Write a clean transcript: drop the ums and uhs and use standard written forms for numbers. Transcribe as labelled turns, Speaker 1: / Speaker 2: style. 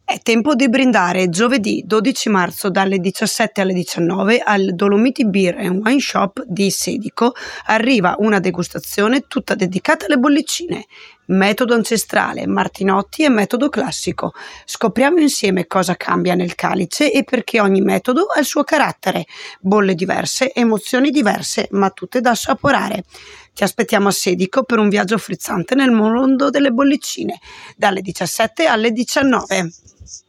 Speaker 1: È tempo di brindare. Giovedì 12 marzo dalle 17 alle 19 al Dolomiti Beer and Wine Shop di Sedico arriva una degustazione tutta dedicata alle bollicine. Metodo ancestrale, Martinotti e metodo classico. Scopriamo insieme cosa cambia nel calice e perché ogni metodo ha il suo carattere. Bolle diverse, emozioni diverse, ma tutte da assaporare. Ti aspettiamo a Sedico per un viaggio frizzante nel mondo delle bollicine, dalle 17 alle 19.